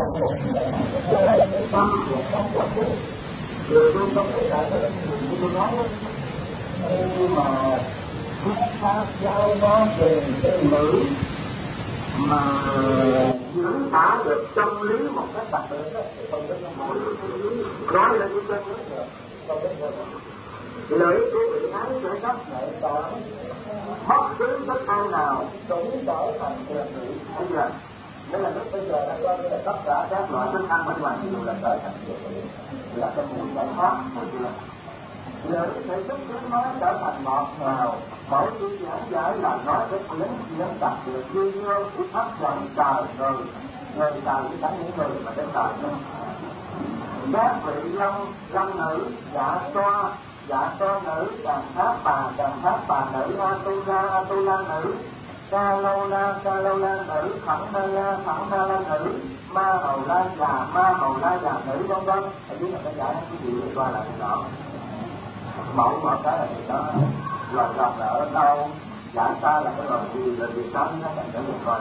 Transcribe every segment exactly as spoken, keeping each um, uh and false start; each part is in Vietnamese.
chẳng một tâm của không có chút điều tôi không thể lại cái điều tôi nói đó. Nhưng mà thuyết pháp giáo nó về cái ngữ mà diễn tả được chân lý một cách đặc biệt đó thì không biết mỗi nói lên cái chân lý được không biết được. Lưỡi của vị ấy sẽ rất nhạy cảm, bất cứ thức ăn nào cũng trở thành tuyệt vời. Bây giờ đây là lúc bây giờ là coi như là tất cả các loại thức ăn bên ngoài đều là trở thành tuyệt vời, là cái mùi giải thoát hồi chưa. Lưỡi sẽ giúp tiếng nói trở thành ngọt ngào, mỗi khi giảng giải là nói cái tiếng diễn đặc biệt như nhau của hấp dẫn trời người, người trời với cả những người mà trên trời nữa. Các vị long long nữ dạ toa dạ toa nữ, càng tháp bà càng tháp bà nữ, atula atula nữ, ca lâu la ca lâu la nữ, thẳng ma la thẳng ma la nữ, ma hầu la già ma hầu la già nữ, vân vân. Ở dưới này nó giải cái gì đi qua lại đó mẫu một cái là gì đó, loài rồng là ở đâu, giải ta là cái loài gì, là gì đó nó cần để được coi.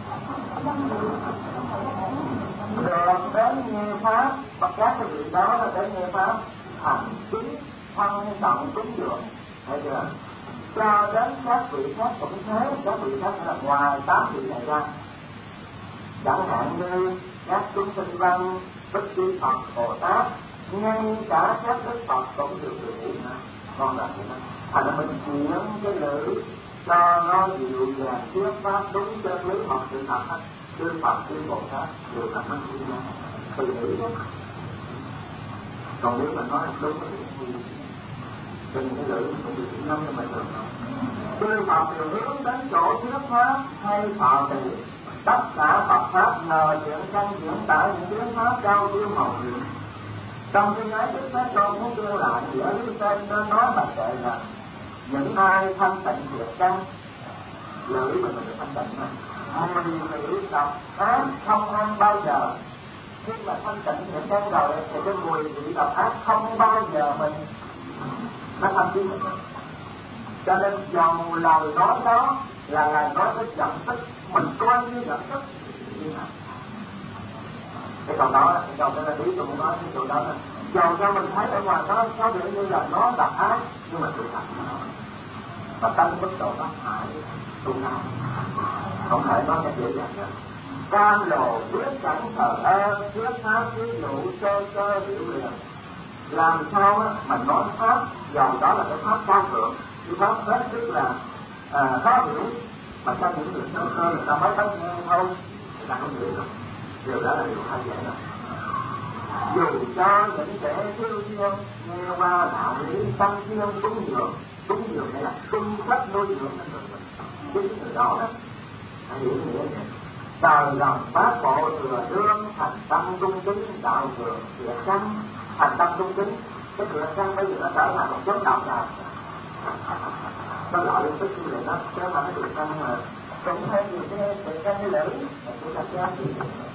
Rồi đến nghe pháp, và các cái vị đó là đến nghe pháp thành kính thân trọng cúng dường, thấy chưa? Cho đến các vị khác cũng thế, các vị khác là ngoài tám vị này ra, chẳng hạn như các chúng sinh văn, Bích Chi Phật, Bồ Tát, ngay cả các đức Phật cũng được biểu hiện con là vậy đó. Thành ra mình chuyển cái lưỡi cho nó dịu dàng thuyết pháp đúng chân lý hoặc sự thật hết. Chư Phật, chư Bồ Tát đều là năng thiên nhân từ lưỡi đó. Còn nếu mà nói đúng cái gì trên cái lưỡi cũng bị năm nhưng mà được không? Chư Phật đều hướng đến chỗ thuyết pháp hay thọ trì. Tất cả Phật pháp nhờ chuyện căn diễn tả những tiếng pháp cao siêu màu nhiệm. Trong cái nói Đức Thế Tôn muốn kêu lại giữa lý tên nên nói mà kệ là những ai thanh tịnh thiệt căn, lưỡi mình mình được thanh tịnh mà mùi vị độc ác không ăn bao giờ. Khi mà thanh tịnh thiệt căn rồi thì cái mùi vị độc ác không bao giờ mình nó thâm tiến mình. Cho nên dòng lời nói đó là lời nói với nhận thức, mình coi như nhận thức như nào. Cái câu đó, cái câu đó là biết tôi muốn nói cái câu đó là dầu cho mình thấy ở ngoài đó có vẻ như là nó độc ác, nhưng mà sự thật nó và tăng mức độ nó hại tu nào không thể nói cái dễ dàng nữa. Cam lồ quyết chẳng thờ ơ, quyết tháo ví dụ sơ sơ hiểu liền. Làm sao á mà nói pháp dầu đó là cái pháp cao thượng, cái pháp hết sức là à, khó hiểu, mà sao những người sơ sơ người ta mới thấy nghe thôi, người ta không hiểu được. Điều đó là điều hay dễ lắm. Dù cho những kẻ thiếu duyên nghe qua đạo lý tăng duyên cúng dường, cúng dường này là cung cấp nuôi dưỡng cho người mình. Chứ cái người đó đó, hãy hiểu nghĩa này. Trời lòng bát bộ thừa đương thành tâm cung kính đạo thường thiệt căn, thành tâm cung kính. Cái thiệt căn bây giờ nó trở thành một chốn đạo nào. Nó gọi lên cái gì này đó, chứ mà cái thiệt căn mà cũng hay nhiều cái thiệt căn cái lưỡi, cũng là cái gì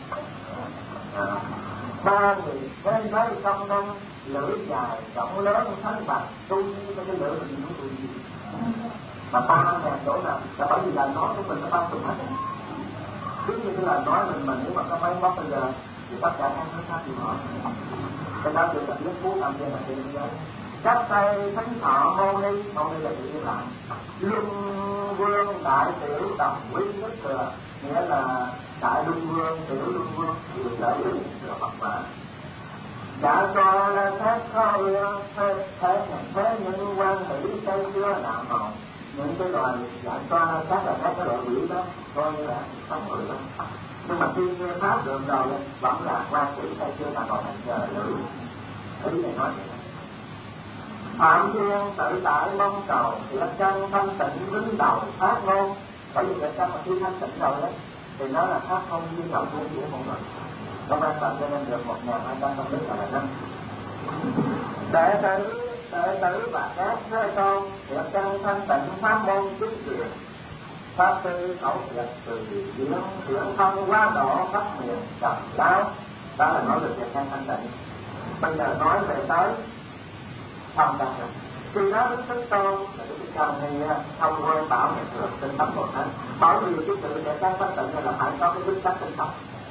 ba người bên mấy công năng lưỡi dài rộng lớn thánh bạch tu như cái lưỡi mình không tu gì mà ba ngàn chỗ nào là bởi vì lời nói của mình nó bao trùm hết. Cứ như cái lời nói mình mình nếu mà có máy móc bây giờ thì tất cả các thứ khác thì họ cái đó được là biết phú âm trên là trên thế giới. Các tay thánh thọ mâu ni, mâu ni là gì như lại luân vương đại tiểu đồng quý nhất thừa, nghĩa là đại luân vương tiểu luân vương đều là lý được Phật mà đã cho là các khôi thế thế thế những quan hỷ xây xưa đạo màu những cái loài đã cho là các là các cái loại quỷ đó coi như là sống người đó. Nhưng mà khi nghe pháp được rồi vẫn là quan hỷ xây xưa mà còn hành giờ lưỡi. Ở đây này nói vậy. Phạm thiên tự tại mong cầu thiệt căn thanh tịnh đứng đầu phát ngôn. Bởi vì thiệt căn mà khi thanh tịnh rồi đấy thì nó là phát ngôn như đầu tiên của mọi người. Nó ban tặng cho nên được một ngàn hai trăm năm mươi là năm. Đệ tử đệ tử và các thế tôn thiệt căn thanh tịnh pháp môn chứng truyền. Pháp sư khẩu thiệt từ diễn thiện thông quá độ pháp miền trầm lao. Đó là nói về thiệt căn thanh tịnh. Bây giờ nói về tới thông đạt rồi. Khi đó Đức Thế Tôn là Đức Thế Tôn thì thông qua bảo hệ thừa tinh tấn Bồ Tát. Bởi vì cái sự thiệt căn thanh tịnh là phải có cái đức tánh tinh tấn.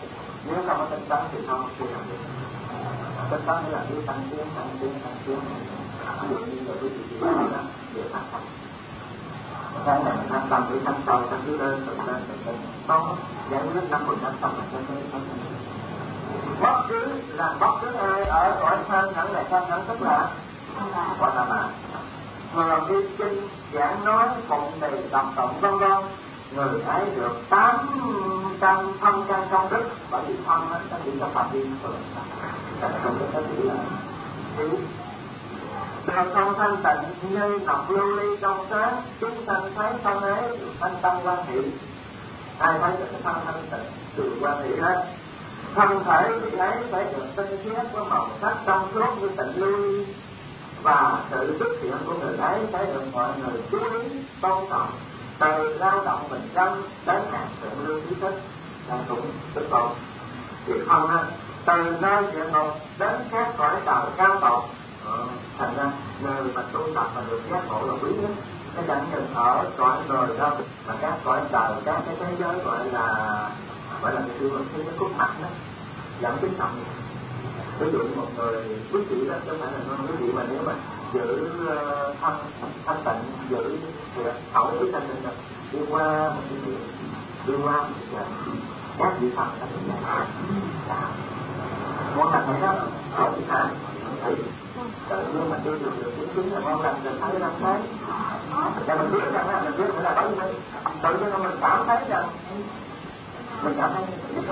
Nếu không có tinh tấn thì không có làm được. Tinh tấn là đi tăng tiến, tăng tiến, tăng tiến. Ví dụ như người quý vị chị nói đó, về tăng tâm. Cái này mình tăng tâm để tăng sâu, tăng thứ lên, tăng lên, tăng lên. Có giải quyết năm phần trăm tâm là tăng lên, tăng lên. Bất cứ là bất cứ ai ở cõi thân hẳn là thân hẳn tức là gọi là mà thường đi kinh giảng nói phụng trì đọc tụng vân vân, người ấy được tám trăm thân căn công đức, bởi vì thân nó chỉ trong phạm vi thường là không có chỉ là thiếu. Đường không thanh tịnh như ngọc lưu ly trong sáng, chúng sanh thấy thân ấy thanh tâm quan hệ. Ai thấy được cái thân thanh tịnh từ quan hệ hết. Thân thể vị ấy phải được tinh khiết với màu sắc trong suốt như tịnh lưu ly, và sự xuất hiện của người ấy phải được mọi người chú ý tôn trọng, từ lao động bình dân đến hạng thượng lưu trí thức là cũng rất tốt. Việc không á, từ nơi địa ngục đến các cõi trời cao tột, thành ra người mà tu tập mà được giác ngộ là quý nhất. Cái chẳng đừng ở cõi người đâu, mà các cõi trời, các cái thế giới gọi là gọi là cái tiêu luật thế giới cốt mặt đó, dẫn tính trọng. Ví dụ một người quý vị đó, chứ không phải là nói quý vị mà nếu mà giữ uh, thân thanh tịnh, giữ khẩu với thanh tịnh đi qua một cái chuyện, đi qua một cái các vị thần đó thì vậy. Muốn làm thế đó ở vị thần thì tự nhiên mà đi được được chứng chứng là ngon lành, mình thấy năm thấy, và mình biết rằng là mình biết là bởi vì tự nhiên mình cảm thấy rằng mình cảm thấy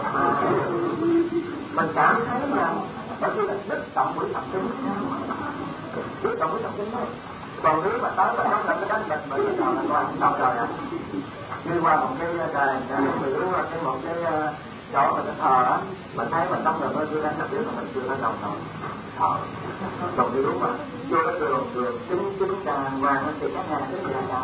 mình cảm thấy rằng bởi vì là đứt động mũi thần kinh, đứt động mũi thần kinh thôi. Còn nếu mà tới mà nó là cái đánh địch mà bây giờ là qua không xong rồi ạ. Đi qua một cái đài, biểu cái một cái chỗ mà cái thờ á, mình thấy mình tóc rồi nó chưa đánh địch mà mình chưa có đồng rồi. Thờ. Còn nếu mà chưa có đường đường chính chính đàng hoàng thì các nhà cái gì đó.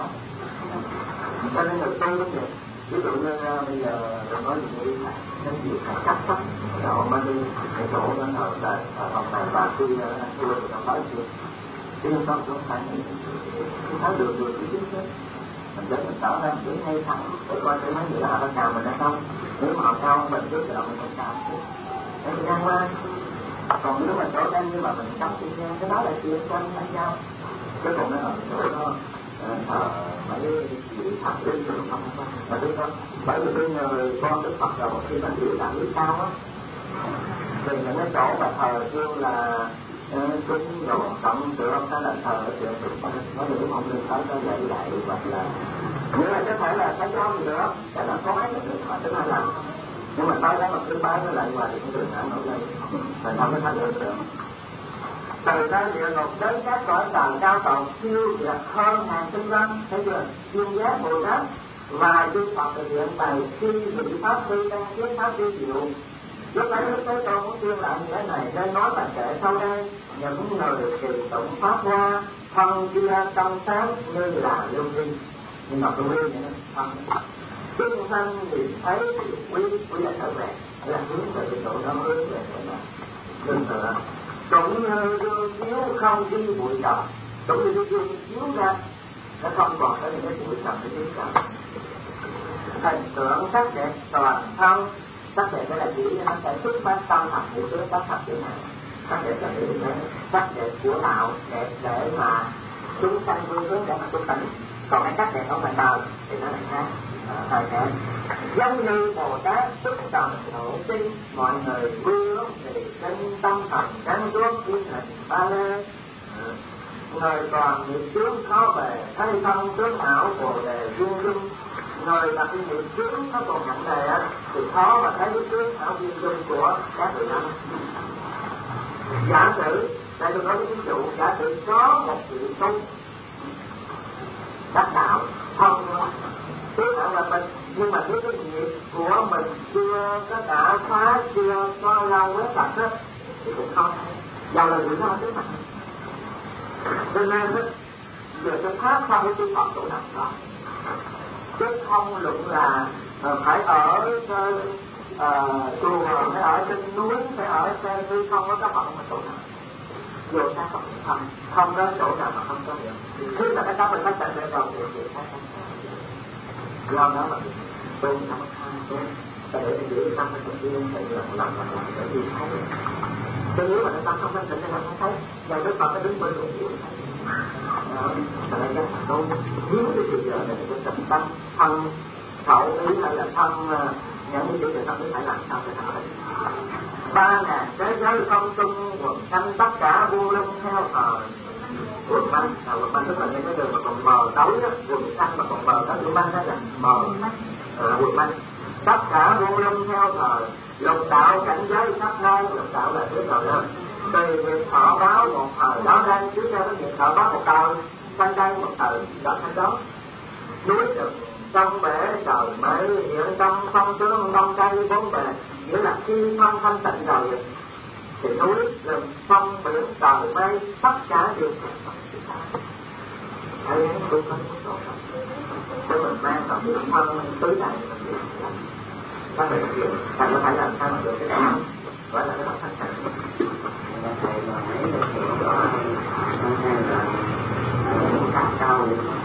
Cho nên người tu cũng vậy. Ví dụ như bây giờ tôi nói gì đi thầy, cái gì thầy cắt tóc, rồi mới đi cái chỗ đó ở đây, ở phòng này và khi tôi được trong đó chưa, tiên tâm xuống thầy, cái thái được được cái chính xác, mình đến mình trở ra mình ngay thẳng, để coi cái mấy người họ có chào mình hay không, nếu mà họ cao mình cứ chào mình không chào, để mình ăn qua, còn nếu mà chỗ đây nhưng mà mình cắm tiên gian, cái đó là chuyện quan hay sao, chứ còn nó ở chỗ đó. Thờ mấy vị thần linh rồi không mà biết không, bởi vì cái người con Đức Phật rồi một khi mà chịu đạo lý cao á thì những cái chỗ mà thờ kêu là cúng đồ cộng tượng hay là thờ cái chuyện nó được không nên tới nó dạy dạy hoặc là nhưng mà có thể là cái đó gì nữa để nó có cái được mà tính làm, nhưng mà tới đó mà cứ bái nó lại hoài thì cũng đừng hẳn nổi lên, mình không có thành được được. Từ nơi địa ngục đến các cõi trời cao tột siêu việt hơn ngàn tinh văn, thấy chưa? Duyên giác Bồ Tát và chư Phật thực hiện bày khi vị pháp sư đang thuyết pháp vi diệu. Lúc ấy Đức Thế Tôn muốn tuyên lại như thế này nên nói bài kệ sau đây: những người trì tụng pháp hoa thân kia trong sáng như là lưu ly, nhưng mà lưu ly này nó thân chúng sanh nhìn thấy thì quý quý là trở về, là hướng về cái chỗ đó, hướng về cái đó đừng sợ. Cũng như gương chiếu không ghi bụi trần, cũng như gương chiếu ra nó không còn có những cái bụi trần để chiếu trần. Hình tượng sắc đẹp toàn thân, sắc đẹp đây là chỉ nó sẽ xuất phát tâm thật của chứa sắc thật thế này. Sắc đẹp là để thế, sắc đẹp của đạo đẹp để mà chúng sanh vui hướng để mà tu tỉnh. Còn cái sắc đẹp ở ngoài đời thì nó lại khác. Thời gian giống như Bồ Tát xuất trần độ sinh, mọi người vương thì chân tâm thần trắng tuốt in hình ba lê. Người còn nghiệp chướng khó về, thấy thân tướng hảo Bồ đề duyên dung. Người mà cái nghiệp chướng nó còn nặng nề á thì khó mà thấy cái tướng hảo duyên dung của các vị anh. Giả sử đây tôi nói cái ví dụ, giả sử có một vị tu đắc đạo không tướng hảo là mình, nhưng mà nếu cái nghiệp của mình chưa có đã phá, chưa có lâu hết sạch hết thì cũng không giàu là người nó tướng mặt. Cho nên đó giờ cho thoát khỏi cái tư Phật chỗ nào đó, chứ không luận là uh, phải ở uh, chùa, phải ở trên núi, phải ở trên hư không có các Phật mà chỗ nào dù sao Phật không không có chỗ nào mà không có được. Khi mà cái đó mình phát triển về đầu thì thì khác do đó là tôi không có tha ta để mình giữ tâm thanh tịnh liên hệ là làm làm làm để đi thấy. Chứ nếu mà nó tâm không thanh tịnh thì làm không thấy. Giờ Đức Phật nó đứng bên cũng chịu thấy. Cho nên cái tôi hiếu cái sự giờ này cái tập tâm thân khẩu ý hay là thân những cái chuyện này nó phải làm sao để thành tựu. Ba ngàn thế giới không tung quần sanh tất cả vô lưng theo thời. Quần sanh là quần sanh tức là những cái đường mà còn mờ tối á, quần sanh mà còn mờ tối quần sanh đó là mờ quần sanh tất cả vô lưng theo thời. Lục đạo cảnh giới khắp nơi, lục đạo là biết rồi đó. Tùy việc thọ báo một thời đó đang chiếu theo cái việc thọ báo một thời, sang đây một thời đó thanh đó. Núi rừng trong bể trời mây hiện trong phong tướng đông tây bốn bề, nghĩa là khi phong thanh tịnh rồi thì núi rừng sông biển trời mây tất cả đều thấy cũng không có cho mình mang vào những thân tứ đại mình các bạn hiểu thầy có thể làm sao mà được cái đó gọi là cái đó thanh tịnh. Thầy mà mấy được hiểu rõ hay là cao cao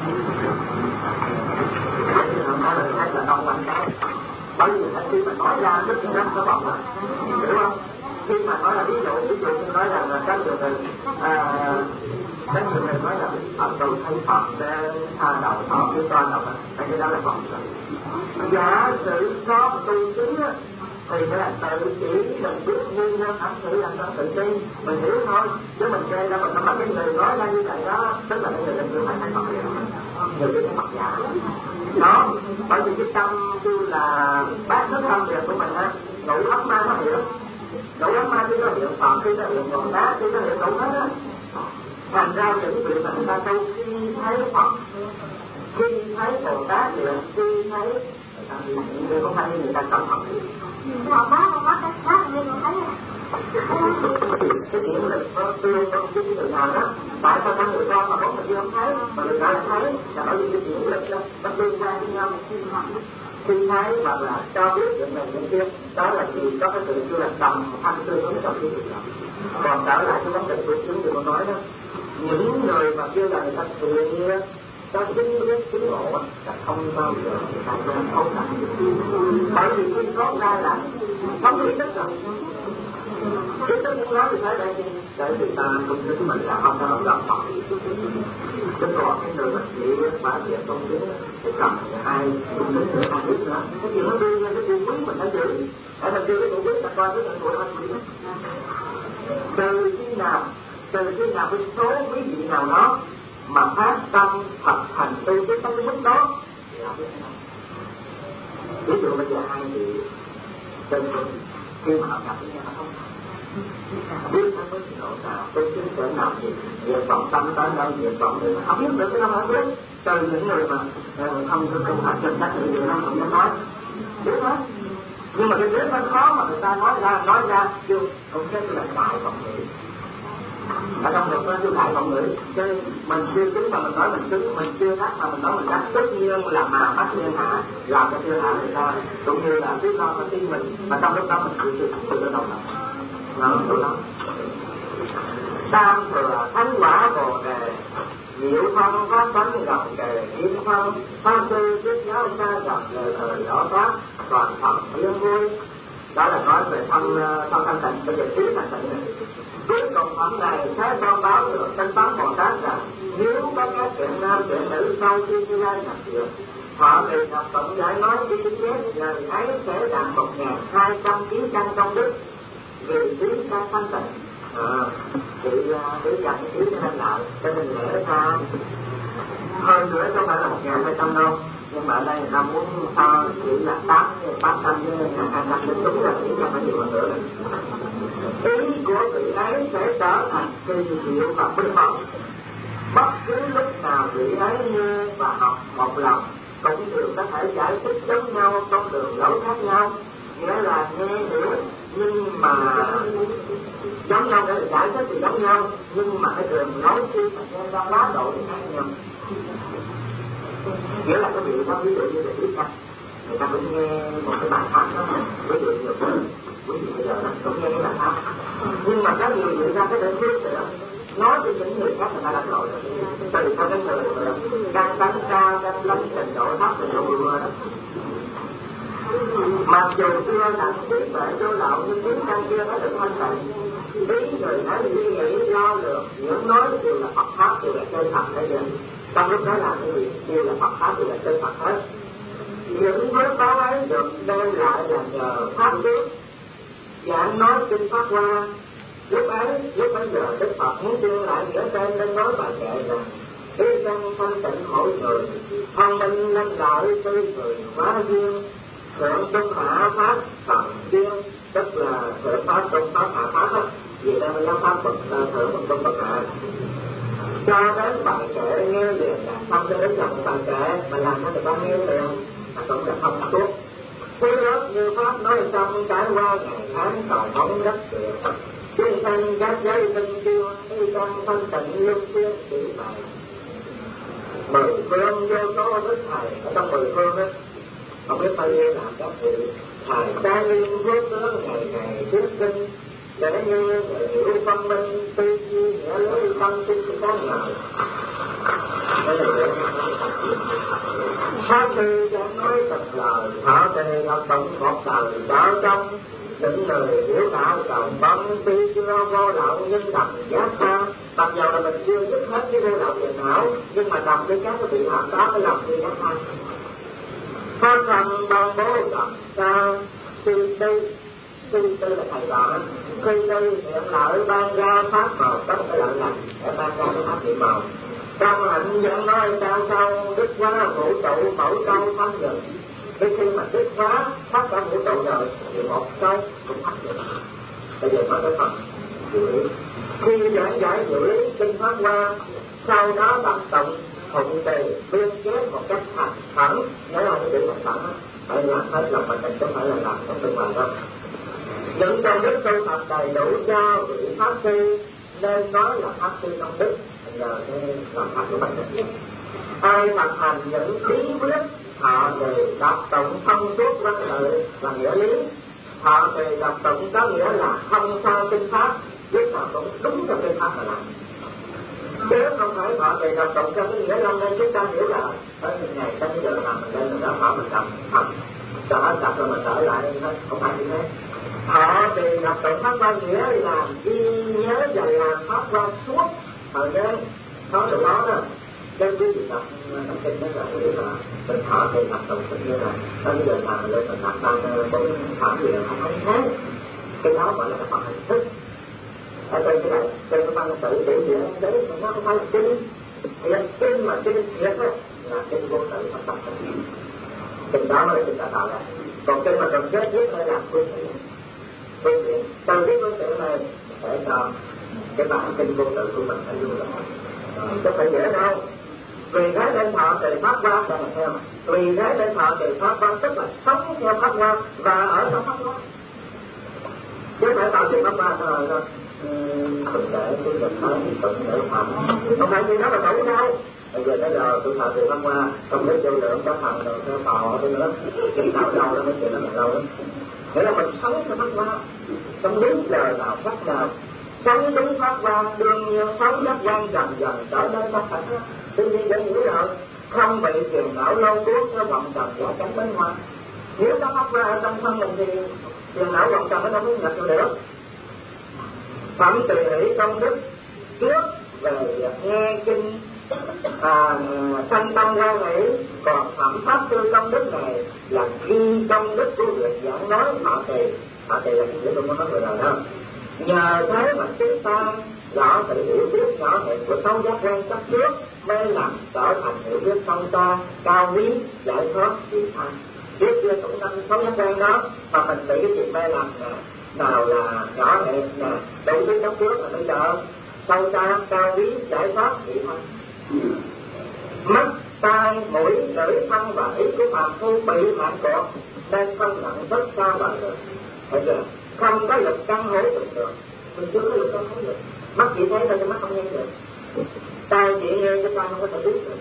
nói là thấy là non quanh cái bởi vì khi mà nói ra rất là rất có bọc lại hiểu không? Khi mà nói là ví dụ ví dụ như nói rằng là các người này các người này nói là Phật đầu thay Phật để tha đầu thọ cái con đầu này cái đó là vọng rồi. Giả sử có tu chứng thì phải là tự chỉ mình biết nguyên nhân ẩm thử làm sao tự tin mình hiểu thôi, chứ mình chơi ra mình không bắt cái người nói ra như vậy đó tức là cái người làm người phải thay Phật vậy người cái Phật giả đó. Bởi vì cái tâm kêu là bát thức tâm việc của mình á, ngũ ấm ma nó hiểu ngũ ấm ma khi nó hiểu Phật khi nó hiểu Bồ Tát khi nó hiểu đủ hết á, thành ra những việc mà người ta tu khi thấy Phật khi thấy Bồ Tát liền khi thấy người không phải người ta tâm Phật họ bác họ bác bác như họ thấy cái điểm lực nó tương trong cái người nào đó tại sao các người con mà có mình không thấy mà người ta thấy là bởi vì cái điểm lực đó nó tương quan với nhau khi thấy hoặc là cho biết chuyện này chuyện kia đó là gì có cái sự kêu là tầm thanh tương ứng trong cái việc đó. Còn trở lại cái vấn đề của chúng tôi nói đó, những người mà kêu là người ta thiện có chính biết chính ngộ là không bao giờ người ta nên không làm. Bởi vì khi thoát ra là không ý thức rồi. Ý thức muốn nói thì phải đây đi để người ta không biết mình là không có làm Phật. Chứ còn cái người mà chỉ bá việc công chính thì cầm hai công chính nữa không biết nữa. Cái gì nó đưa ra cái chuyện quý mình phải giữ. Ở mình đưa cái thủ quý ta coi cái nhận tội không biết. Từ khi nào, từ khi nào cái số quý vị nào đó mà phát tâm thật thành tu tới cái mức đó thì họ biết không? Ví dụ bây giờ hai vị trên khi mà họ gặp với nhau họ không biết nó có trình độ nào, tu chứng cỡ nào thì việc vọng tâm tới đâu, việc vọng người không biết được cái đâu họ biết. Từ những người mà không có công hạnh trên các người gì không không nói biết hết. Nhưng mà cái biết nó khó mà người ta nói ra nói ra chưa không biết là đại vọng người. Ở trong được nó chưa đại vọng người, chứ mình chưa chứng mà mình nói mình chứng, mình chưa đắc mà mình nói mình đắc, tất nhiên là mà bắt thiên hạ làm cho thiên hạ người ta cũng như là biết lo mà tin mình mà trong lúc đó mình chịu sự từ đó đâu nào nó đủ đó. Tam thừa thánh quả bồ đề diệu thông có tánh gặp kề yên thân tam tư biết giáo ta gặp lời thời rõ pháp toàn phần yên vui. Đó là nói về thân thân thanh tịnh. Bây giờ tiếp thanh tịnh này cuối cùng phẩm này sẽ thông báo được chân tánh Bồ Tát rằng nếu có các chuyện nam chuyện nữ sau khi Như Lai nhập diệt họ đề cập tổng giải nói chi tiết người ấy sẽ đạt một ngàn hai trăm ký căn công đức vì trí ca thanh tịnh. À, chị để dành ký cho nên lại cho nên lẽ ra hơn nữa không phải là một ngàn hai trăm đâu, nhưng mà ở đây người ta muốn cho chỉ là tám tám trăm với hai trăm đến đúng là chỉ không phải nhiều hơn nữa. Ý của vị ấy sẽ trở thành kỳ diệu và minh mẫn. Bất cứ lúc nào vị ấy nghe và học một lần cũng đều có thể giải thích giống nhau trong đường lối khác nhau, nghĩa là nghe hiểu nhưng mà giống nhau để giải thích thì giống nhau nhưng mà cái đường lối khi mà nghe ra quá độ thì khác nhau. Nghĩa là cái vị đó ví dụ như là biết cách người ta cũng nghe một cái bài pháp đó, ví dụ như quý vị bây giờ đó cũng nghe cái bài pháp, nhưng mà có nhiều người ra cái để biết nữa nói cho những người khác người ta làm lỗi từ cho cái người đang tánh cao đang lâm trình độ thấp trình độ vừa đó Mặc dù chưa đặng trí tuệ vô lậu nhưng trí căn chưa thấy được thanh tịnh. Trí người nói suy nghĩ lo lường những nói đều là Phật pháp, đều là chân thật đấy chứ. Trong lúc đó làm cái gì đều là Phật pháp, đều là chân thật hết. Những vết báo ấy được đem lại là nhờ pháp trước giảng nói kinh pháp hoa. Lúc ấy, lúc bấy giờ Đức Phật muốn đưa lại nghĩa tên nên nói bài kệ rằng: ý căn thanh tịnh mỗi người, thông minh nên lợi tư người hóa duyên, thượng trung hạ pháp thần duyên, tức là thượng pháp trung pháp hạ pháp á, vì đây là pháp bậc thượng bậc trung bậc hạ. Cho đến bài kệ nghe liền là xong cho đến dòng bài kệ mà làm cho người ta nghe liền là cũng là thông suốt. Thế lớp như pháp nói xong trải qua ngày tháng cầu mong đất tuyệt, chúng sanh các giới tinh tiêu y căn thanh tịnh lương phiên chỉ bài. Mười phương vô số đức thầy ở trong mười phương đó, không biết bao nhiêu làm các vị thầy ta liên phước tướng ngày ngày thuyết kinh để như người hiểu phân minh tư duy nghĩa lý tâm sinh của con người. Đây là điều Pháp sư chẳng nói thật lời, thọ tề ngọc tụng một đời đỡ trong những người hiểu đạo cầu mong tuy chưa vô lậu nhưng đọc giác tha. Mặc dù là mình chưa dứt hết cái vô lậu phiền não, nhưng mà đọc cái các cái vị hạng đó mới lòng như giác tha. Pháp thần ban bố đọc ra sư tư, sư tư là thầy đó, sư tư hiện lợi ban ra pháp màu, đó là cái lợi lành để ban ra cái pháp niệm màu. Trong hạnh dẫn nói cao sâu đức hóa vũ trụ mẫu câu thâm nhận. Khi khi mà đức hóa phát cả vũ trụ rồi thì một câu cũng thâm nhận. Bây giờ nói cái phần xử lý. Khi giảng giải xử lý kinh pháp hoa, sau đó đọc tụng phụng trì biên chế một cách thành khẩn. Nhớ là cái chữ thành khẩn á, phải làm hết lòng mình, chứ không phải là làm trong bên ngoài đâu. Những công đức tu tập đầy đủ cho vị pháp sư nên nói là pháp sư công đức. Nhờ cái làm pháp của mình. Ai thực hành những bí quyết họ đều đọc tụng thông suốt văn tự và nghĩa lý. Họ đều đọc tụng có nghĩa là không sao kinh pháp, biết nào cũng đúng theo kinh pháp mà làm. Chứ không phải họ đều đọc tụng cho cái nghĩa lâm nên chúng ta hiểu là ở những ngày tới giờ làm mình lên mình đã họ mình đọc thật, trở đọc rồi mình trở lại không phải như thế. Họ đều đọc tụng pháp qua nghĩa là ghi nhớ và làm pháp qua suốt thời gian. Nói được đó đó, chứ quý vị đọc đọc kinh đó là cái điều là mình thở thì đọc tụng tự nhiên là tới bây giờ làm lên mình đọc tam bốn thảm gì là không thấy thế. Cái đó gọi là cái phần hình thức. Ở đây cái này, trên cái văn tự biểu diễn đấy mà nó không phải là kinh. Thì là kinh mà kinh thiệt đó là kinh vô tự và tập kinh. Kinh đó mới là kinh đã tạo ra. Còn kinh mà cần chết nhất phải làm phương tiện. Phương tiện, từ cái phương tiện này để cho cái bản kinh vô tự của mình phải luôn là chứ phải dễ đâu. Vì thế nên thọ trì pháp hoa là theo, vì thế nên thọ trì pháp hoa tức là sống theo pháp hoa và ở trong pháp hoa, chứ phải thọ trì pháp hoa thôi thôi tụng để tôi được nói tụng để thọ không phải như đó là đủ đâu. Bây giờ tới giờ tôi thọ trì pháp hoa không biết vô lượng có thần rồi theo thọ tôi nữa chuyện nào đâu đó mới chuyện là lâu lắm. Nghĩa là mình sống theo pháp hoa, không đúng lời nào pháp nào, sống đúng pháp hoa, đương nhiên sống giác quan dần dần trở nên pháp thật. Đương nhiên dễ hiểu rồi, không bị phiền não lâu cuốn theo vọng trần giả cảnh bên ngoài. Nếu có pháp hoa ở trong thân mình thì phiền não vọng trần nó đâu có nhập vô được. Phẩm tùy hỷ công đức trước về nghe kinh à, sanh tâm lao nghĩ, còn phẩm pháp tư công đức này là ghi công đức của việc giảng nói họ trì. Họ trì là cái chữ tôi muốn nói vừa rồi đó. Nhờ thế mà chúng ta rõ sự hiểu biết nhỏ hẹp của sáu giác quan chấp trước mới làm trở thành hiểu biết sâu xa, cao quý, giải thoát, vị tha. Trước kia cũng năm sáu giác quan đó mà mình bị cái chuyện mê lầm nè, nào là nhỏ hẹp nè, đủ biết chấp trước là bây giờ sâu xa, cao quý, giải thoát, vị tha. Mắt, tai, mũi, lưỡi, thân và ý của phàm phu bị hạn cột nên không nặng rất xa bờ được. Thấy chưa? Không có lực căn hối được được. Mình chưa có lực căn hối được. Mắt chỉ thấy thôi, mắt không nghe được. Tai chỉ nghe cho con không có thể biết được.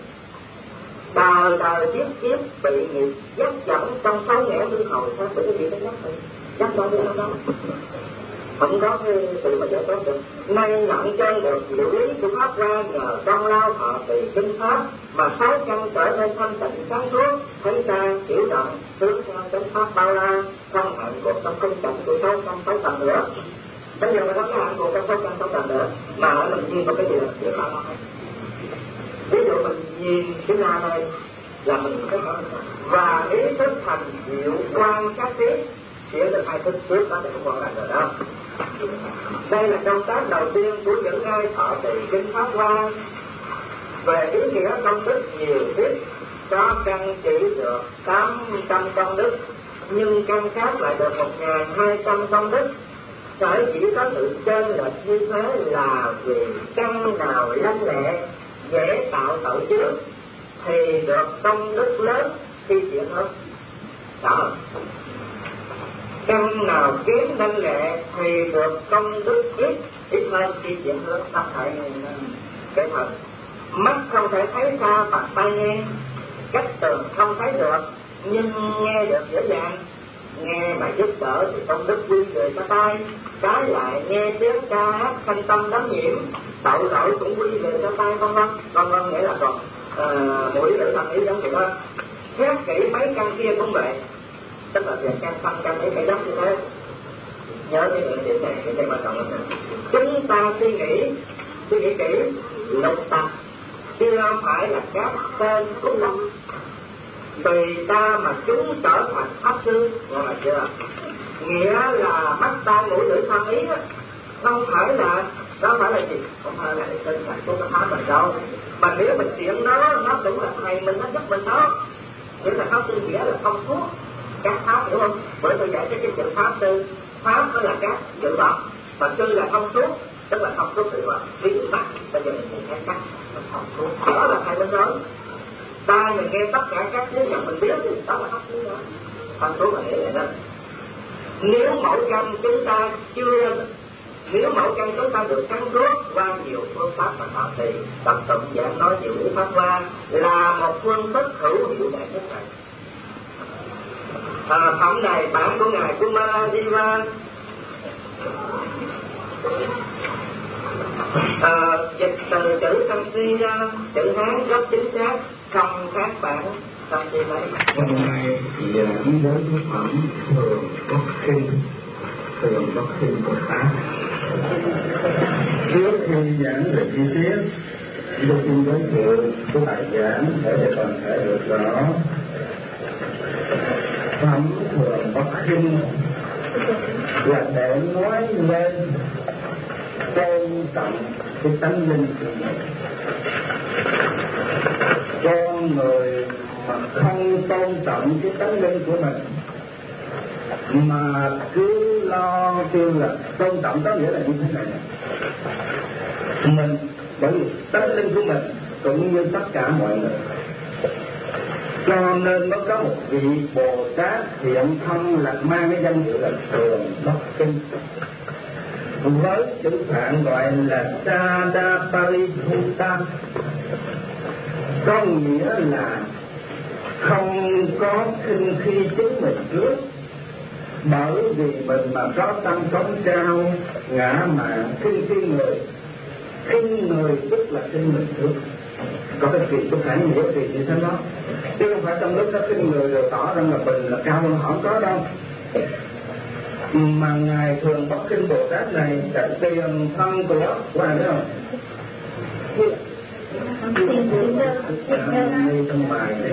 Đời đời kiếp kiếp bị nghiệp dắt dẫn trong sáu nẻo luân hồi sao bởi cái gì nó dắt mình. Dắt đâu đi đâu đâu. Không có cái sự mà giải thoát được. Nay nhận chân được diệu lý của pháp qua nhờ công lao thọ trì kinh pháp mà sáu căn trở nên thanh tịnh sáng suốt, thấy xa hiểu rộng hướng theo chánh pháp bao la, không hạnh cuộc trong công cảnh của sáu trăm sáu tầng nữa. Bây giờ mình không có hạnh cuộc trong sáu trăm sáu tầng nữa mà ở mình nhìn vào cái gì là chuyện bao la. Ví dụ mình nhìn cái nhà này là mình có thể và ý thức thành diệu quan sát tiếp hiểu được hai thức trước đó thì không còn là rồi đó. Đây là công tác đầu tiên của những ai thọ trì kinh Pháp Hoa. Về ý nghĩa công đức nhiều tiếp có căn chỉ được tám trăm công đức, nhưng căn khác lại được một nghìn hai trăm công đức. Sở chỉ có sự chênh lệch như thế là vì căn nào lanh lẹ dễ tạo tội trước thì được công đức lớn khi chuyển hơn. Đó. Căn nào kém lanh lẹ thì được công đức ít ít hơn khi chuyển hướng. Không phải cái thật. Mắt không thể thấy xa bằng tai nghe, cách tường không thấy được nhưng nghe được dễ dàng. Nghe mà giúp đỡ thì công đức quy về cho tai, trái lại nghe tiếng ca hát thanh tâm đắm nhiễm, tội lỗi cũng quy về cho tai, vân vân vân vân. Nghĩa là còn uh, mũi lưỡi thân ý giống vậy đó. Xét kỹ mấy căn kia cũng vậy, tức là về căn thân căn ý phải giống như thế. Nhớ cái chuyện điểm này, cái này quan trọng lắm nè. Chúng ta suy nghĩ, suy nghĩ kỹ, lục tập chứ không phải là các tên cũng lắm. Tùy ta mà chúng trở thành pháp sư, rồi chưa? Nghĩa là mắt ta mũi lưỡi thân ý á, không phải là đó phải là gì? Không phải là để tên thành của pháp mình đâu. Mà nếu mình chuyện đó, nó cũng là thầy mình, nó giúp mình đó. Nghĩa là pháp sư nghĩa là không thuốc các pháp, hiểu không? Bởi tôi giải thích cái chữ pháp sư, pháp đó là các chữ vật, và sư là không thuốc, tức là không thuốc tự vật. Ví dụ mắt, bây giờ mình nhìn thấy cắt, không thuốc. Đó là thầy mình nói. Tai mình nghe tất cả các thứ nhận mình biết thì đó là pháp sư đó. Không thuốc là nghĩa là đó. Nếu mẫu căn chúng ta chưa, nếu mẫu căn chúng ta được sáng suốt qua nhiều phương pháp mà thọ trì, tập tụng giảng nói nhiều lý pháp qua là một phương thức hữu hiệu đại thức này. À, phẩm này bản của ngài Kumarajiva, à, dịch từ chữ Sanskrit ra, chữ Hán rất chính xác, không khác bản Sanskrit mấy. Hôm nay giảng với cái phẩm thường bất khinh, thường bất khinh Bồ Tát. Trước khi giảng về chi tiết, tôi xin giới thiệu cái bài giảng để cho toàn thể được rõ. Phẩm thường bất khinh là để nói lên tôn trọng cái tánh linh của mình. Con người mà không tôn trọng cái tánh linh của mình mà cứ lo kêu là tôn trọng, có nghĩa là như thế này nè. Mình bởi vì tánh linh của mình cũng như tất cả mọi người, cho nên nó có một vị Bồ Tát hiện thân là mang cái danh hiệu là thường bất khinh, với chữ Phạn gọi là Sadaparibhuta, có nghĩa là không có khinh khi chính mình trước. Bởi vì mình mà có tâm sống cao, ngã mạn, khinh khi người, khinh người tức là khinh mình trước. Có cái kỳ của hãng nghĩa kỳ như thế đó, chứ không phải trong lúc nó khinh người rồi tỏ ra là mình là cao hơn họ, không có đâu. Mà ngài thường bất khinh Bồ Tát này là tiền thân của của ai biết không? Đây trong bài đây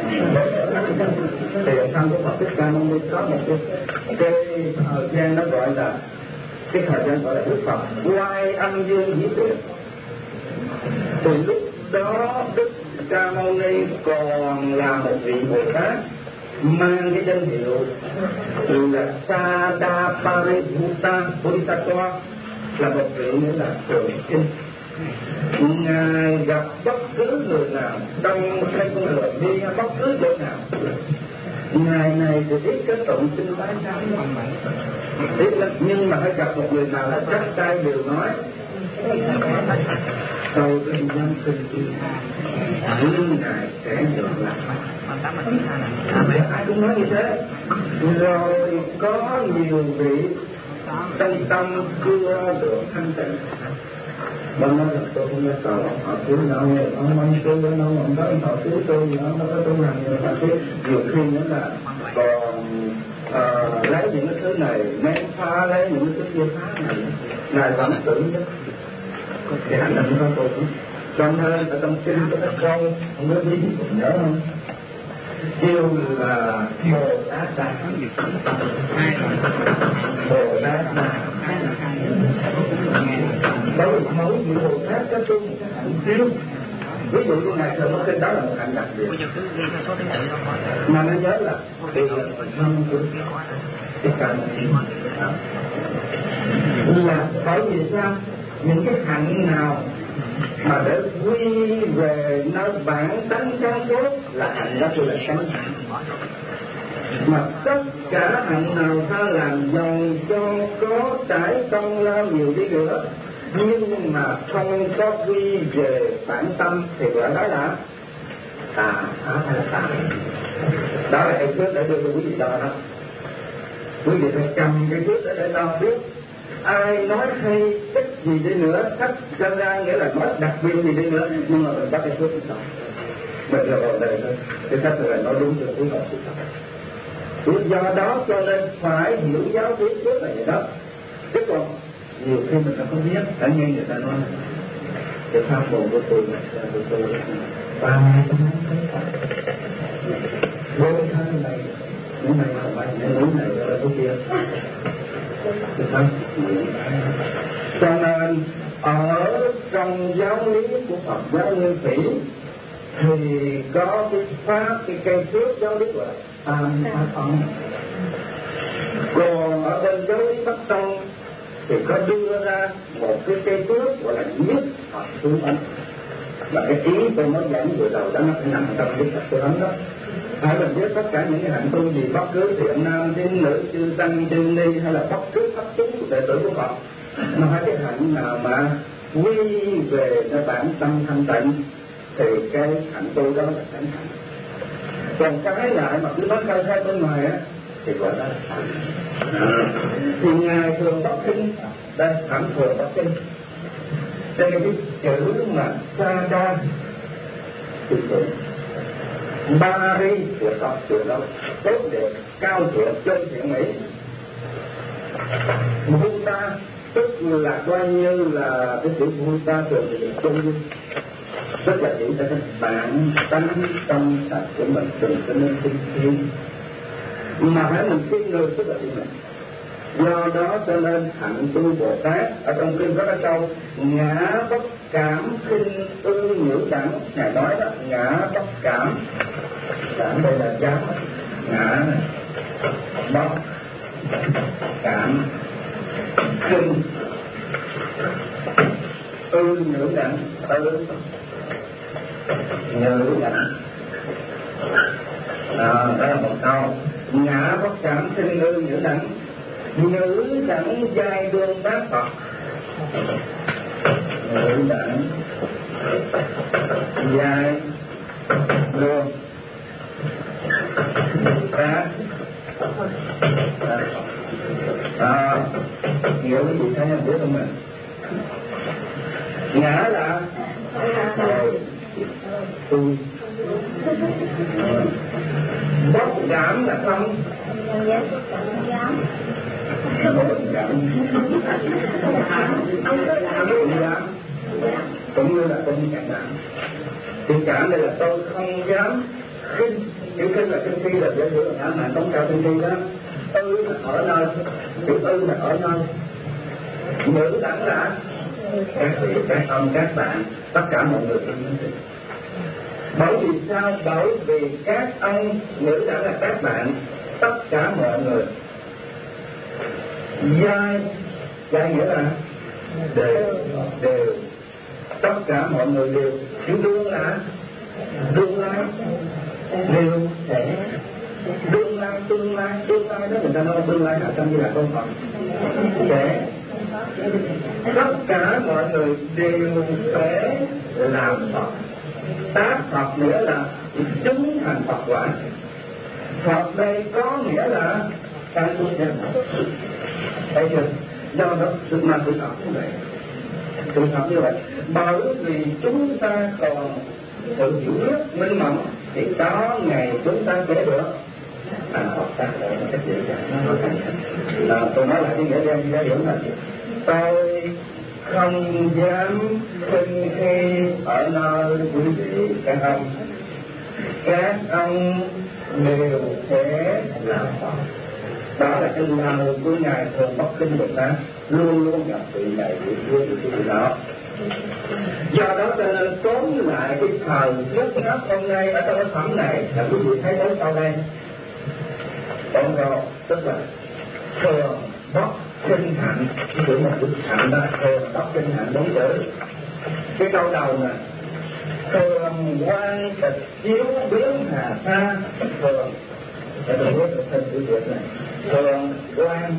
tiền thân của Phật Thích Ca Mâu Ni có một cái, cái thời gian nó gọi là cái thời gian gọi là Đức Phật quay âm dương dĩ tuyệt. Từ lúc đó Đức Ca Mâu Ni còn là một vị Bồ Tát mang cái danh hiệu là Sadaparibhuta Bodhisattva, là một vị nghĩa là thường kinh. Ngài gặp bất cứ người nào trong trên con đường đi bất cứ chỗ nào, ngài này thì biết cái tụng kinh bái sao biết lắm, nhưng mà phải gặp một người nào là chắc tay đều nói đầu tiên nhân sinh đi nhưng ngài sẽ được làm ai cũng nói như thế. Rồi có nhiều vị trong tâm chưa được thanh tịnh, Ông nói là tôi không có cầu ông họ cứu đâu, ông ông sư bên ông ông có ông họ cứu tôi gì ông đâu có tu hành người ta cứu. Nhiều khi nữa là còn uh, lấy những cái thứ này ném phá, lấy những cái thứ kia phá này ngài vẫn tưởng chứ thì hành động có tôi. Cho nên ở trong kinh có cái câu ông có biết cũng nhớ không? Kêu là Bồ Tát Đà, Bồ Tát Đà. Đối với mỗi vị Bồ Tát có tu một cái hạnh riêng. Ví dụ như ngài thường có kinh đó là một hạnh đặc biệt. Mà nó nhớ là điều thân của tất cả mọi người là bởi vì sao? Những cái hạnh nào mà để quy về nơi bản tánh sáng suốt là hạnh đó tôi là sáng hạnh. Mà tất cả hạnh nào ta làm giàu cho có trải công lao nhiều đi nữa nhưng mà không có quy về bản tâm thì gọi đó là tà hay là tà. Đó là cái thước để đưa cho quý vị đo đó. Quý vị phải cầm cái thước để đo biết ai nói hay ít gì đi nữa, sách cho ra nghĩa là nói đặc biệt gì đi nữa, nhưng mà mình bắt cái thước như sao? Mình là vào đời thôi, cái sách là nói đúng cho quý vị sự thật. Do đó cho nên phải hiểu giáo lý trước là vậy đó. Chứ còn nhiều khi mình không biết, đã nghe người ta nói cái pháp môn của tôi là của tôi ba trăm năm không phải bốn thân này những này không phải những núi này là cái kia. Cho nên ở trong giáo lý của Phật giáo Nguyên Thủy thì có cái pháp, cái cây thước giáo lý gọi là tam pháp ấn. Còn ở bên giáo lý Bắc Tông thì có đưa ra một cái cây thước gọi là nhất Phật tướng ấn. Và cái ý tôi nói giảng vừa đầu đó nó phải nằm trong cái Phật tướng ấn đó. Hay là với tất cả những cái hạnh tu gì, bất cứ thiện nam, tín nữ, chư tăng, chư ni hay là bất cứ pháp chúng của đệ tử của Phật, mà hai cái hạnh nào mà quy về cái bản tâm thanh tịnh thì cái hạnh tu đó là thánh hạnh. Còn cái lại mà cứ nói khai khai bên ngoài á thì gọi là hạnh. Thì ngài thường bất kinh, đây hạnh thường bất kinh. Đây là cái chữ mà sa đa thì thường ba ri của Phật từ đó tốt đẹp cao thượng chân thiện mỹ. Bhuta tức là coi như là cái chữ Bhuta thường thì trung dung, tức là chỉ cho cái bản tánh tâm sạch của mình đừng có nên tinh thiên mà hãy mình tin người tức là gì mình. Do đó cho nên hạnh tu Bồ Tát ở trong kinh có cái câu ngã bất cảm khinh ư nhữ đẳng. Ngài nói đó, ngã bất cảm, cảm đây là dám, ngã bất cảm khinh ư nhữ đẳng, ư nhữ đẳng. À, đó là một câu ngã bất cảm khinh ư nhữ đẳng. Nhữ đẳng giai đương bác Phật. Nhữ đẳng giai đương bác à, nghĩa quý vị thấy không biết không ạ? Ngã là tôi, bất cảm là không bất cảm, cũng như là không cảm đảm. Thì cảm đây là tôi không dám khinh. Chữ khinh là khinh khi là dễ hiểu là ngã mạn tống cao khinh khi đó. Ư là ở nơi, chữ ư là ở nơi. Ngữ đẳng là các vị, các ông, các bạn, tất cả mọi người trong nhân sinh. Bởi vì sao? Bởi vì các ông, ngữ đẳng là các bạn, tất cả mọi người. Giai, giai nghĩa là đều, đều, tất cả mọi người đều. Chữ đương là đương lai, đều sẽ đương lai, tương lai, tương lai đó người ta nói tương lai là trong như là con Phật sẽ tất cả mọi người đều sẽ làm Phật. Tác Phật nghĩa là chứng thành Phật quả. Phật đây có nghĩa là sáng suốt nhân. Thấy chưa? Do đó sự mà sự thật như vậy. sự thật như vậy. Bởi vì chúng ta còn sự hiểu biết minh mẫn thì có ngày chúng ta sẽ được thành Phật ta một cách dễ dàng. Nó thành là tôi nói lại cái nghĩa đen ra hiểu là tôi không dám khinh khi ở nơi quý vị các ông, các ông đều sẽ làm Phật. Đó là cái lời của Ngài Thường Bất Kinh Bồ Tát, luôn luôn gặp vị này vị kia vị kia vị đó. Do đó cho nên tóm lại cái thời trước nhất hôm nay ở trong cái phẩm này là quý vị thấy đến sau đây. Còn rồi tức là thường bất sinh hạnh, cái chữ một chữ hạnh đó, thường bất sinh hạnh bốn chữ. Cái câu đầu nè, thường quan tịch chiếu biến hà sa, thường để tôi biết được tên chữ Việt này. Thường quan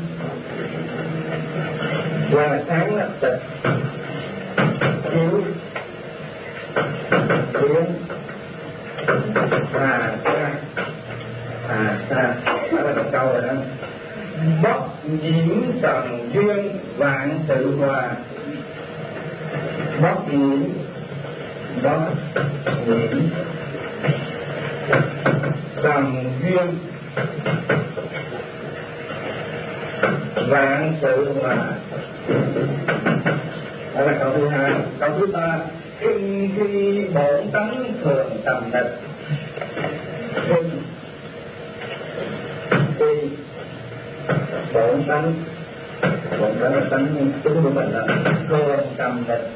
quan là sáng là tịch, chiếu biến hà sa, hà sa đó là một câu rồi đó. Bất nhiễm trần duyên vạn sự hòa, bất nhiễm bất nhiễm trần duyên vạn sự hòa. Đó là câu thứ hai. Câu thứ ba, kinh khi bổn tánh thường tầm địch. Kinh khi bổn tánh, bổn tánh là tánh chúng của mình là thường tầm địch,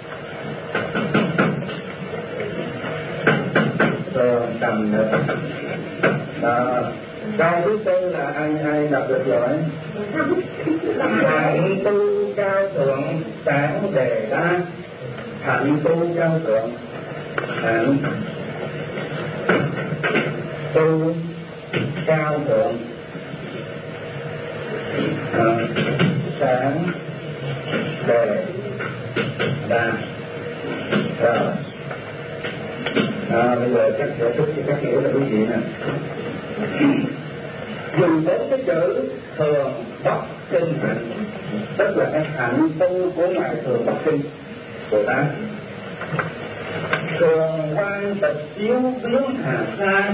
thường tầm địch. Đó. Câu thứ tư là ai ai đọc được rồi. Hạnh tu cao thượng sáng đề đa. Hạnh tu cao thượng, hạnh tu cao thượng à, sáng đề đa. Rồi à, bây giờ chắc giải thích cho các hiểu là quý vị nè. Dùng đến cái chữ thường bất sinh hạnh, tức là cái hạnh tu của Ngài Thường Bất Kinh Bồ Tát. Thường quan tịch chiếu biến hà sa,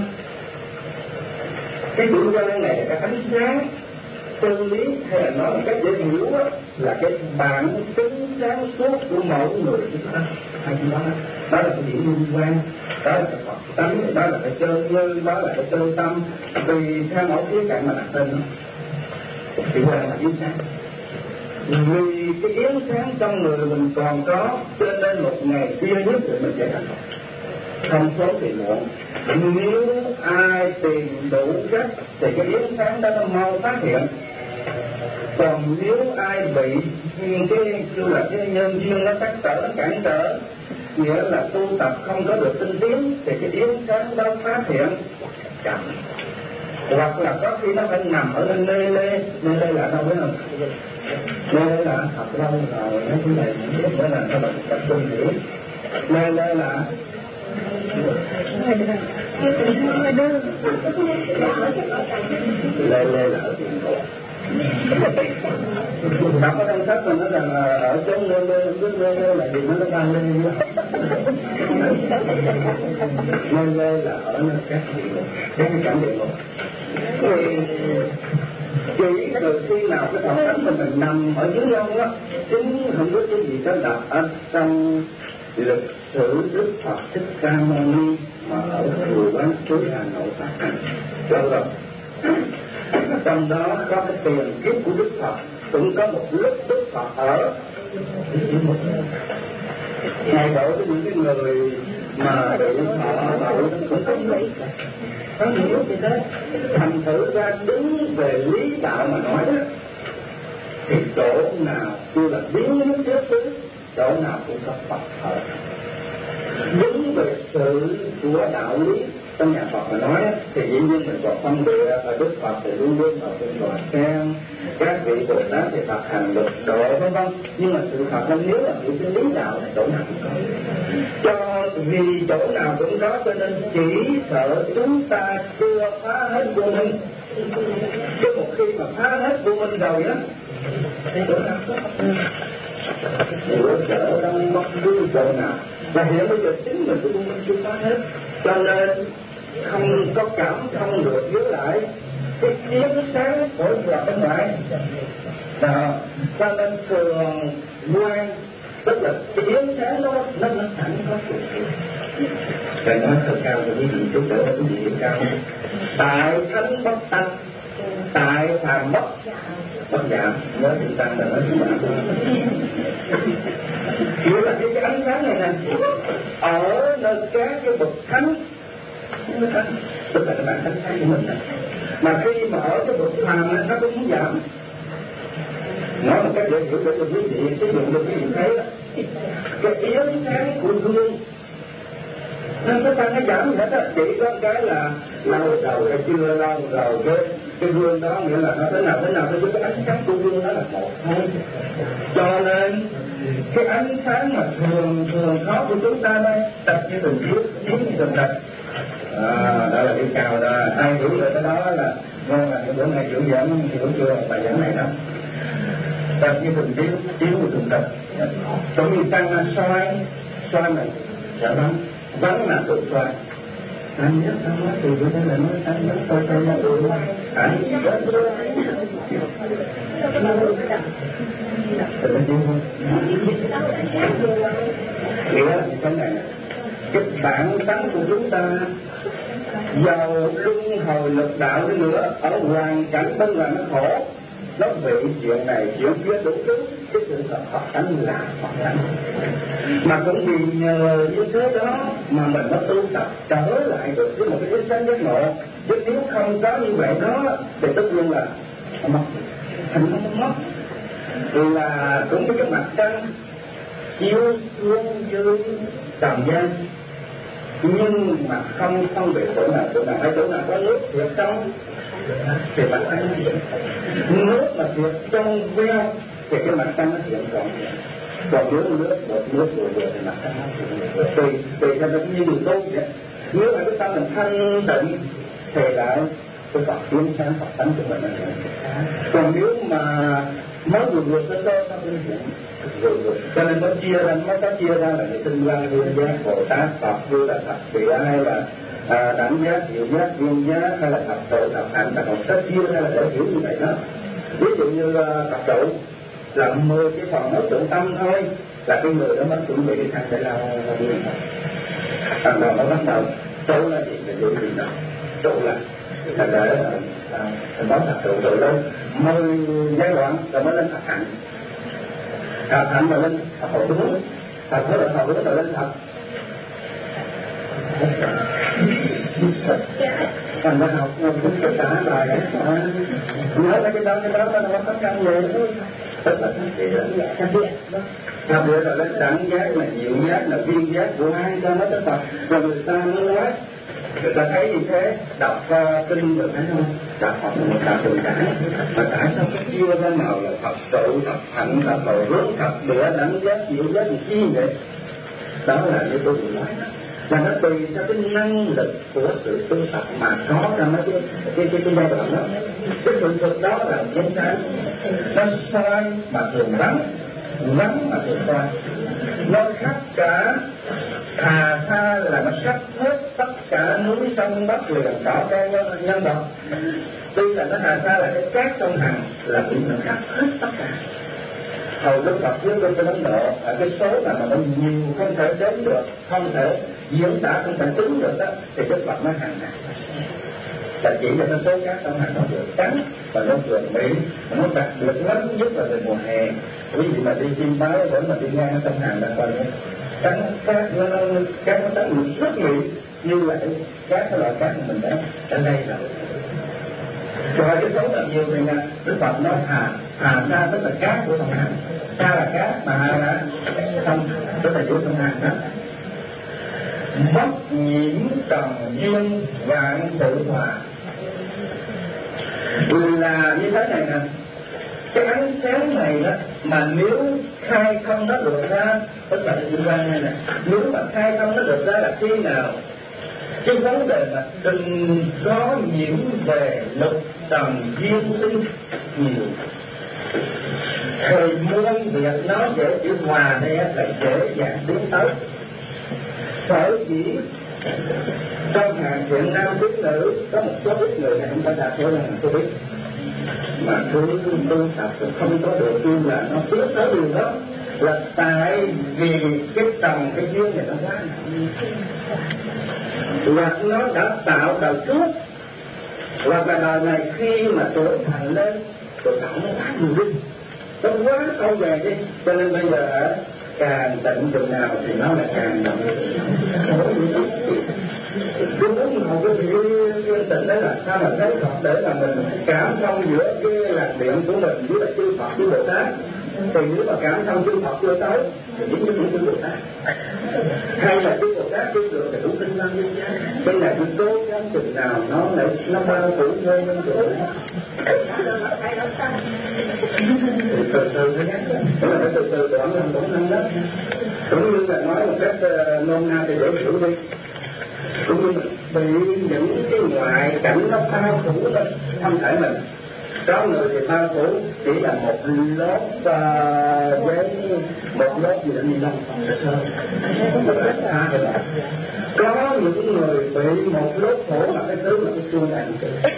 cái chữ quan này là cái ánh sáng chân lý, hay là nói một cách dễ hiểu đó, là cái bản tính sáng suốt của mỗi người chúng ta. Hay chúng ta đó là cái điểm liên quan, đó là cái Phật tánh, đó là cái chân như, đó là cái chân tâm. Vì theo mỗi khía cạnh mà đặt tên nó thì quan là yếm sáng. Vì cái yếm sáng trong người mình còn có, cho nên một ngày kia nhất thì mình sẽ thành Phật, không sớm thì muộn. Nếu ai tìm đủ cách thì cái yếm sáng đó nó mau phát hiện. Còn nếu ai bị cái kêu là cái nhân duyên nó cắt trở, nó cản trở, nghĩa là tu tập không có được tinh tiến, thì cái yếm sáng đó phát hiện chậm, hoặc là có khi nó phải nằm ở bên lê lê lê lê là đâu biết không? Lê lê là học lâu rồi mấy cái này cũng biết nữa là các bạn tập trung hiểu. Lê lê là lê lê là ở tiền cổ. Đọc ở trong sách mà nó rằng là ở chỗ lê lê biết lê lê là gì, nó nó ban lê lê lê lê là ở nơi các địa ngục, các cảnh địa ngục. Thì chỉ từ khi nào cái thọ tánh của mình nằm ở dưới ông á, chính không biết cái gì đó là ở trong lịch sử Đức Phật Thích Ca Mâu Ni mà ở chùa Quán Chuối Hà Nội phát hành lâu rồi. Trong đó có cái tiền kiếp của Đức Phật, cũng có một lúc Đức Phật ở ngày độ với những cái người mà bị họ bảo cũng có nhiều, có nhiều như thế. Thành thử ra đứng về lý đạo mà nói đó, thì chỗ nào chưa là biến nước trước xứ, chỗ nào cũng có Phật thờ. Đứng về sự của đạo lý trong nhà Phật mà nói thì dĩ nhiên mình còn phân địa ở Đức Phật thì luôn luôn ở trên tòa sen, các vị Bồ Tát thì thực hành lục độ vân vân. Nhưng mà sự thật là nếu là những cái lý đạo này chỗ nào cũng có. Cho vì chỗ nào cũng có cho nên chỉ sợ chúng ta chưa phá hết vô minh. Chứ một khi mà phá hết vô minh rồi á thì chỗ nào có. Bữa chợ đó không bất cứ chỗ nào. Và hiện bây giờ chính mình cũng không chưa có hết, cho nên không có cảm thông được với lại cái chiếu sáng của vào bên ngoài. Đó, cho nên thường quan tức là cái yếu sáng đó nó nó sẵn có sự phải nói thật cao cho quý vị chút nữa quý vị hiểu cao. Tại thánh bất tăng, tại phàm bất bất giảm, nói chúng ta là nói chúng ta nghĩa là cái, cái ánh sáng này nè ở nơi các cái bậc thánh, tức là cái bản ánh sáng của mình này. Mà khi mà ở cái bậc phàm nó cũng không giảm. Nói một cách dễ hiểu để cho quý vị sử dụng được quý vị thấy đó, cái yếu sáng của gương nên cái ta nó giảm hết á, chỉ có cái là lâu đầu hay chưa lâu rồi cái cái gương đó nghĩa là nó thế nào thế nào nó với cái ánh sáng của gương đó là một thôi. Cho nên cái ánh sáng mà thường thường có của chúng ta đây tập như từng chiếu chiếu như từng tập. À, đó là cái cao đó, ai hiểu được cái đó là ngon là cái bữa nay chủ giảng hiểu chưa bài giảng này đó. Tập như từng chiếu chiếu như từng tập. Cũng như tăng xoay xoay này trở lắm vẫn là tự xoay. Anh nhất anh nói thì tôi thấy là nói anh nhất tôi tôi là tự xoay. Anh nghĩa là như thế này, cái bản tánh của chúng ta giàu luân hồi lực đạo đi nữa, ở hoàn cảnh bên ngoài nó khổ, nó bị chuyện này chuyện kia đủ thứ, cái sự thật Phật tánh là Phật tánh. Mà cũng vì nhờ như thế đó mà mình mới tu tập trở lại được với một cái ánh sáng giác ngộ. Chứ nếu không có như vậy đó thì tất nhiên là mất, thành không mất. Là cũng với cái mặt trăng chiếu xuống dưới trần gian, nhưng mà không phân biệt chỗ nào chỗ nào hay chỗ nào có nước thiệt trong thì mặt trăng nó hiện. Nước mà thiệt trong veo thì cái mặt trăng nó hiện còn. Còn nếu nước một nước vừa vừa thì mặt trăng nó hiện. Tùy tùy theo nó như đường tốt vậy. Nếu mà cái tâm mình thanh tịnh thì lại cái Phật tiến sáng Phật tánh của mình là hiện. Còn nếu mà mới vừa vừa sơ sơ nó cũng hiện. Cho nên mới chia ra, mới có chia ra là cái tinh hoa viên giác Bồ Tát Phật như là thập địa hay là à, đẳng giác, diệu giác, viên giác hay là thập trụ, thập hạnh, thập học tất chia hay là để hiểu như vậy đó. Ví dụ như uh, thập trụ là mười cái phần nói trụ tâm thôi là cái người đó mới chuẩn bị đi thăng để lao viên. Thằng đầu nó bắt đầu trụ là gì? Là gì gì đó? Trụ là là để mình nói thập trụ rồi lên mười giai đoạn rồi mới lên thập hạnh. Thập hạnh mà lên thập hậu tướng, thập hậu thập tướng rồi lên thập thành nó học cũng tất cả bài đấy nhớ là cái đó cái đó nó nó có căn về tức là cái thập địa rồi lên đẳng giác là diệu giác là viên giác của hai cho nó tất cả rồi người ta mới nói người ta thấy như thế đọc uh, kinh được thấy không đọc học một ta từng cái mà tại sao cái chia ra màu là thập trụ thập hạnh thập bầu hướng thập địa đẳng giác diệu giác gì chi vậy đó là như tôi nói đó là nó tùy theo cái năng lực của sự tu tập mà có ra mấy cái cái cái cái giai đoạn đó. Cái sự thực đó là chân sáng, nó soi mà thường vắng, vắng mà thường soi. Nó khắp cả Hà Sa là nó khắp hết tất cả núi sông Bắc liền đảo cây nhân tộc. Tuy là nó Hà Sa là cái cát sông Hằng là cũng nó khắp hết tất cả. Hầu Đức Phật dưới bên Ấn Độ ở cái số mà nó nhiều không thể đến được, không thể diễn tả, không thể tính được đó, thì Đức Phật nó hàng ngàn. Là chỉ là cái số các sông Hằng nó vượt trắng và nó vượt Mỹ, nó đặc biệt lắm nhất là về mùa hè. Quý vị mà đi chim bái vẫn mà đi ngang sông Hằng là coi như trắng cát nó cát nó trắng được rất mỹ như là các cái loại cát của mình đã đã đây rồi. Rồi cái số là nhiều thì nè, Đức Phật nói Hà Hà Sa tức là cát của sông Hằng, Sa là cát mà Hà là sông, tức là giữa sông Hằng đó. Bất nhiễm trần duyên vạn sự hòa là như thế này nè. Cái ánh sáng này đó mà nếu khai thông nó được ra, tức là liên quan này nè, nếu mà khai thông nó được ra là khi nào cái vấn đề mà đừng có nhiễm về lục trần duyên sinh nhiều, thì muôn việc nó dễ chịu hòa đây là dễ dàng tiến tới. Sở dĩ trong hàng thiện nam tín nữ có một số ít người này không phải đạt theo là tôi biết, mà tôi tu tập cũng không có được yêu là nó tiến tới điều đó, là tại vì cái tầng cái duyên này nó quá nặng, hoặc nó đã tạo đời trước, hoặc là đời này khi mà trưởng thành lên tôi tạo nó quá nhiều đi, nó quá sâu về đi, cho nên bây giờ càng tận chừng nào thì nó lại càng động. Tôi muốn một cái sự yên tĩnh đó là sao mà thấy Phật để mà mình cảm thông giữa cái làn điện của mình với lại chư Phật với Bồ Tát. Thì nếu mà cảm thông chư Phật chưa tới thì chỉ như những chư Bồ Tát, hay là chư Bồ Tát chưa được thì cũng kinh văn nhân gian. Cái này tôi cố gắng chừng nào nó lại nó bao phủ nơi nhân chỗ. Từ từ thôi nhé, đó là từ từ đoạn làm đoạn năm đó. Cũng như là nói một cách nôm na thì dễ hiểu đi. Cũng như bị những cái ngoại cảnh nó bao phủ lên thân thể mình. Có người thì bao phủ chỉ là một lớp uh, với một lớp gì đó ni lông có những người bị một lớp phủ mà cái thứ mà cái xương này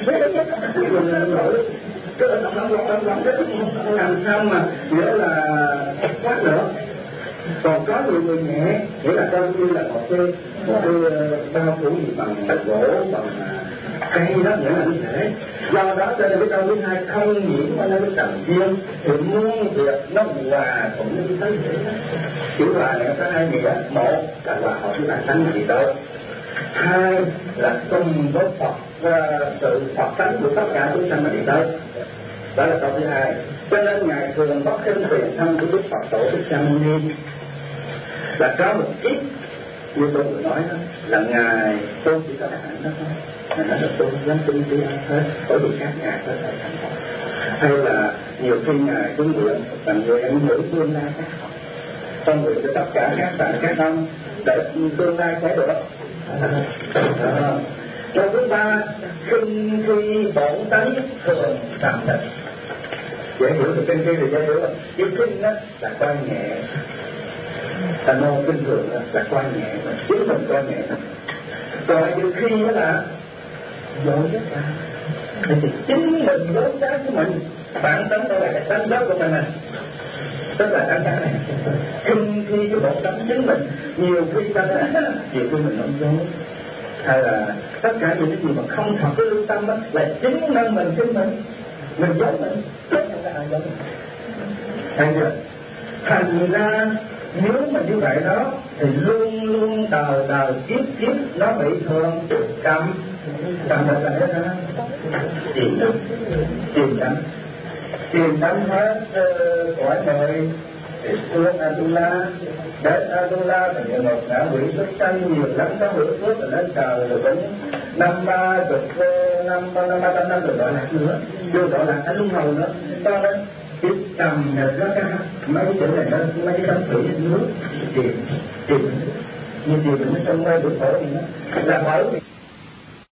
cái ở trong lòng lòng lòng đó làm sao mà nghĩa là quá nữa. Còn có nhiều người nhẹ nghĩa là coi như là một cái một cái bao phủ gì bằng gỗ bằng cây đó, nghĩa là như thế. Do đó cho nên cái câu thứ hai không nhiễm qua nơi cái trần duyên thì muôn việc nó hòa cũng như thế vậy. Chữ hòa này có hai nghĩa, một là hòa hợp với bản tánh gì đó, hai là cùng với Phật và sự Phật tánh của tất cả chúng sanh ở địa tới. Đó là câu thứ hai. Cho nên ngài thường bất khinh tiền thân của Đức Phật Tổ Thích Ca Mâu Ni là có một ít như tôi vừa nói đó, là ngài tu chỉ có hạnh đó thôi. Ngài nói là tôi dám tin đi ăn hết, bởi vì các ngài có thể thành Phật. Hay là nhiều khi ngài chứng nguyện bằng người em ngữ tương lai các Phật, con nguyện cho tất cả các bạn các ông để tương lai thấy được. Câu thứ ba, kinh khi bổn tánh thường cảm định. Dễ hiểu thì kinh khi thì dễ hiểu rồi. Chứ kinh đó là quan nhẹ, ta nói kinh thường là quan nhẹ, chính mình quan nhẹ. Còn nhiều khi đó là dối tất cả, thì chính mình dối trá của mình, bản tánh đó là cái tánh gốc của mình, tức là tánh tánh này. Kinh khi cái bộ tánh chính mình, nhiều khi ta nói, nhiều khi mình không dối, hay là tất cả những cái gì mà không thật cái lương tâm đó là chính nên mình chính mình, mình dối mình, chứ không phải ai dối mình. Thấy chưa? Thành ra nếu mà như vậy đó thì luôn luôn đời đời kiếp kiếp nó bị thường cầm cầm được là hết đó, chìm đắm chìm đắm chìm đắm hết uh, cõi đời xuống Atula. Đến Atula thì địa ngục đã quỷ xuất sanh nhiều lắm, có hưởng phước rồi lên trời rồi cũng năm ba chục năm ba năm ba trăm năm rồi gọi lạc nữa, chưa gọi lạc ở luân hồi nữa. Cho nên cái cầm này nó ra mấy chỗ này nó mấy cái tấm thủy nước chìm chìm như chìm nó trong mê bụi khổ thì nó là bởi vì